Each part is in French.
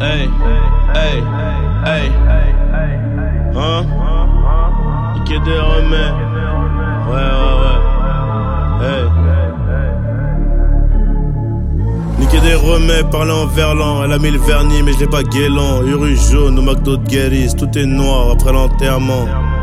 Hey, hey, hey, hein? Niquer des remèdes. Ouais. Hey. Niquer des remèdes, parler en verlan. Elle a mis le vernis, mais je l'ai pas guélant. Uru jaune au McDo de Guéris, tout est noir après l'enterrement.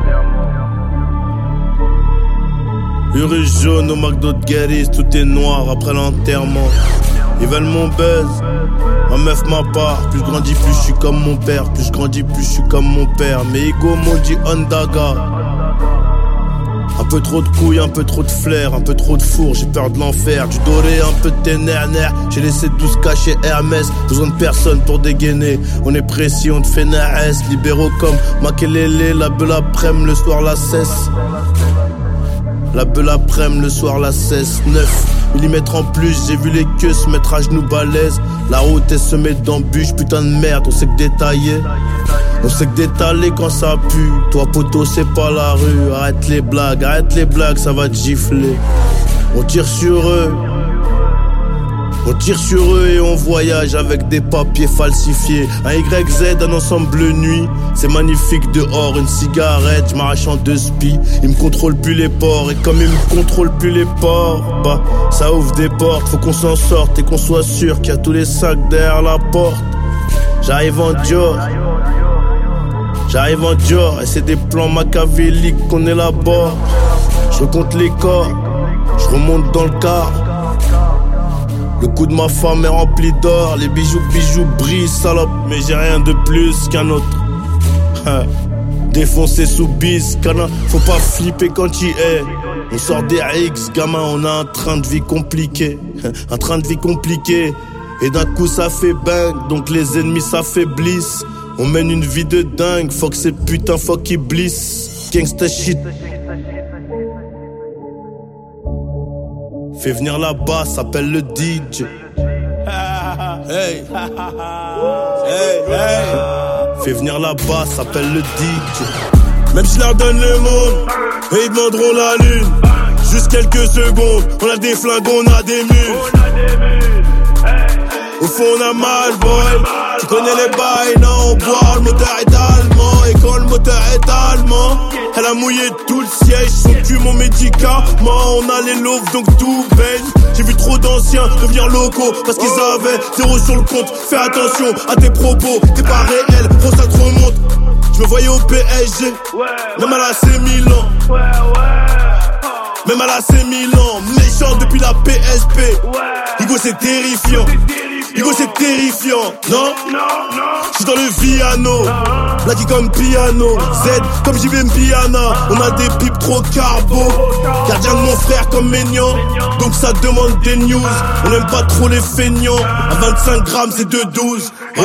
Uru jaune au McDo de Guéris, tout est noir après l'enterrement. Ils veulent mon buzz, ma meuf ma part. Plus je grandis, plus je suis comme mon père. Plus je grandis, plus je suis comme mon père. Mes ego m'ont dit Ondaga. Un peu trop de couilles, un peu trop de flair, un peu trop de four, j'ai peur de l'enfer. Du doré, un peu de ténère. J'ai laissé 12 cachets Hermès. Besoin de personne pour dégainer. On est précis, on te fait naès. Libéraux comme Makelele, la beule après-midi, le soir la cesse. La beule après-midi, le soir la cesse. 9 mm en plus, j'ai vu les queues se mettre à genoux balèze. La route est semée d'embûches, putain de merde, on sait que détailler. On sait que d'étaler quand ça pue. Toi poteau c'est pas la rue. Arrête les blagues, ça va te gifler. On tire sur eux. On tire sur eux et on voyage avec des papiers falsifiés. Un YZ, un ensemble nuit. C'est magnifique dehors, une cigarette, je m'arrache en 2 spies. Ils me contrôlent plus les ports. Et comme ils me contrôlent plus les ports, bah ça ouvre des portes. Faut qu'on s'en sorte et qu'on soit sûr qu'il y a tous les sacs derrière la porte. J'arrive en Dior. J'arrive en Dior et c'est des plans machiavéliques qu'on élabore. Je recompte les corps, je remonte dans le car. Le cou de ma femme est rempli d'or. Les bijoux brillent, salope. Mais j'ai rien de plus qu'un autre. Défoncé sous bis, cana. Faut pas flipper quand tu es. On sort des X, gamin, on a un train de vie compliqué. Un train de vie compliqué. Et d'un coup ça fait bang, donc les ennemis s'affaiblissent. On mène une vie de dingue, fuck ces putains, fuck Iblis. Gangsta shit. Fais venir la basse, s'appelle le DJ. Hey. Fais venir la basse, s'appelle le DJ. Même si je leur donne le monde, et ils demanderont la lune. Juste quelques secondes, on a des flingues, on a des mules. Au fond on a mal, boy. Tu connais les bails, non, on boit, le moteur est allemand. Et quand le moteur est allemand, elle a mouillé tout le siège, son cul mon médicament. On a les loaves donc tout baigne. J'ai vu trop d'anciens devenir locaux parce qu'ils avaient 0 sur le compte. Fais attention à tes propos, t'es pas réel, gros ça te remonte. Je me voyais au PSG, même à l'AC Milan. Même à l'AC Milan, méchant depuis la PSP. Hugo c'est terrifiant. Hugo c'est terrifiant, non? J'suis dans le Viano, là qui comme piano. Z comme JB Piana, on a des pipes trop carbo. Gardien de mon frère comme Maignan, donc ça demande des news. On aime pas trop les feignants, à 25 grammes c'est 2,12. Oh.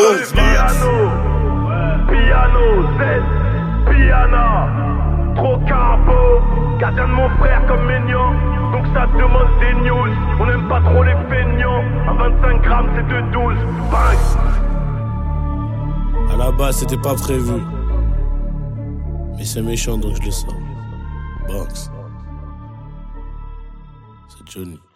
Piano, Z, Piana, trop carbo. Gardien de mon frère comme Maignan, donc ça demande des news. On aime pas trop les feignants, à 25 grammes c'est 2,12. Bang. À la base c'était pas prévu, mais c'est méchant donc je le sors. Banks, c'est Johnny.